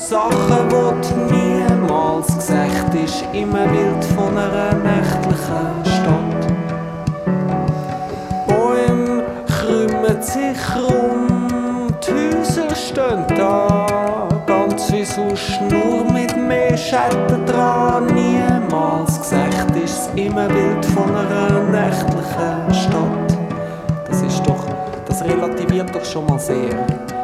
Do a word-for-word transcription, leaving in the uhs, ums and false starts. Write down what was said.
Sachen, die du niemals gesagt ist, im Bild von einer nächtlichen Stadt. Bäume krümmen sich rum, die Häuser stehen da, ganz wie sonst, nur mit mehr Schatten dran. Niemals gesagt ist im Bild von einer nächtlichen Stadt. Das ist doch, das relativiert doch schon mal sehr.